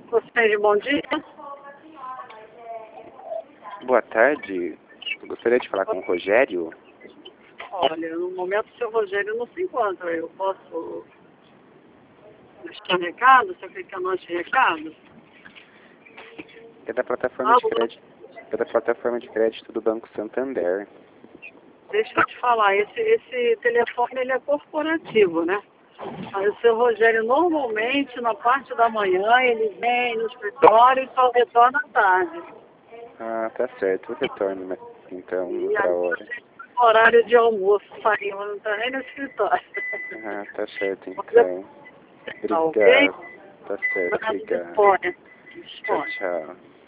Você, bom dia. Boa tarde. Eu gostaria de falar com o Rogério. Olha, no momento o seu Rogério não se encontra. Eu posso deixar recado? Você quer que anote recado? É da plataforma de crédito. É da plataforma de crédito do Banco Santander. Deixa eu te falar, esse telefone ele é corporativo, né? Aí o seu Rogério normalmente na parte da manhã ele vem no escritório e só retorna à tarde. Ah, tá certo. Eu retorno, mas então, E outra aí hora. horário de almoço saiu, não tá nem no escritório. Ah, tá certo, então. Tá ok? Obrigado. Tá certo, obrigado. Disponha. Tchau, Disponha. tchau.